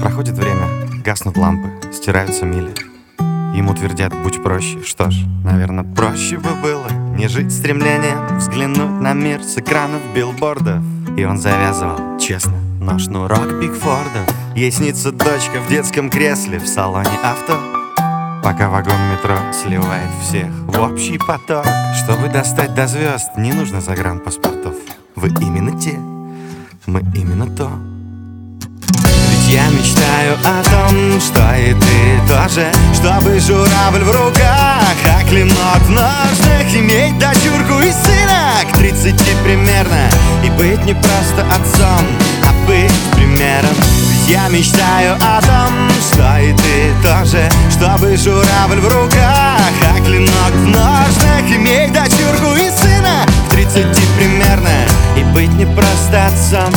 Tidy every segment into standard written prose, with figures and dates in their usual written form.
Проходит время, гаснут лампы, стираются мили. Ему твердят: будь проще. Что ж, наверное, проще бы было не жить стремлением взглянуть на мир с экранов билбордов. И он завязывал, честно, но шнурок Пикфордов. Ей снится дочка в детском кресле в салоне авто, пока вагон метро сливает всех в общий поток. Чтобы достать до звезд, не нужно загранпаспортов. Вы именно те, мы именно то. Ведь я мечтаю о том, что и ты тоже, чтобы журавль в руках, а клинок в ножнах, иметь дочурку и сына к 30 примерно, и быть не просто отцом, а быть примером. Ведь я мечтаю о том, что и ты тоже, чтобы журавль в руках, а клинок в ножнах, иметь дочурку и сына к 30 примерно, и быть не просто отцом.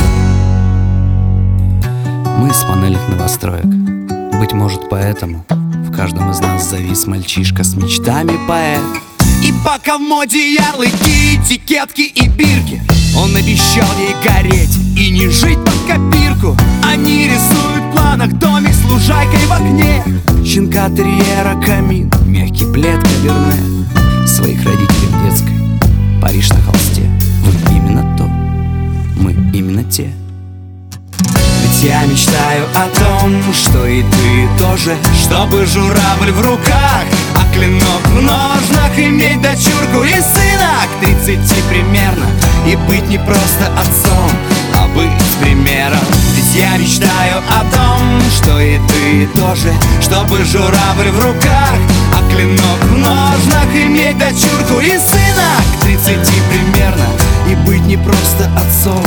Мы с панельных новостроек. Быть может, поэтому в каждом из нас завис мальчишка с мечтами поэт. И пока в моде ярлыки, этикетки и бирки, он обещал ей гореть и не жить под копирку. Они рисуют в планах домик с лужайкой в окне, щенка терьера, камин, мягкий плед, каберне, своих родителей в детской, Париж на холсте. Вы именно то, мы именно те. Ведь я мечтаю о том, что и ты тоже, чтобы журавль в руках, а клинок в ножнах, иметь дочурку и сына к 30 примерно, и быть не просто отцом, а быть примером. Ведь я мечтаю о том, что и ты тоже, чтобы журавль в руках, а клинок в ножнах, иметь дочурку и сына к 30 примерно, и быть не просто отцом.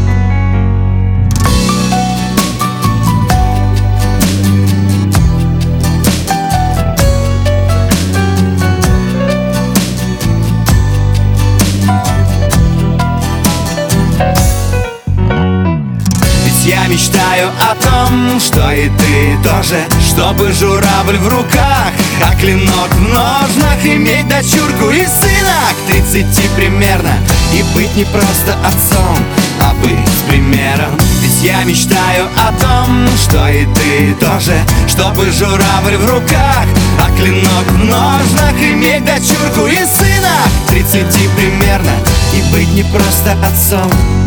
Я мечтаю о том, что и ты тоже, чтобы журавль в руках, а клинок в ножнах, иметь дочурку и сына к 30 примерно, и быть не просто отцом, а быть примером. Ведь я мечтаю о том, что и ты тоже, чтобы журавль в руках, а клинок в ножнах, иметь дочурку и сына к 30 примерно, и быть не просто отцом,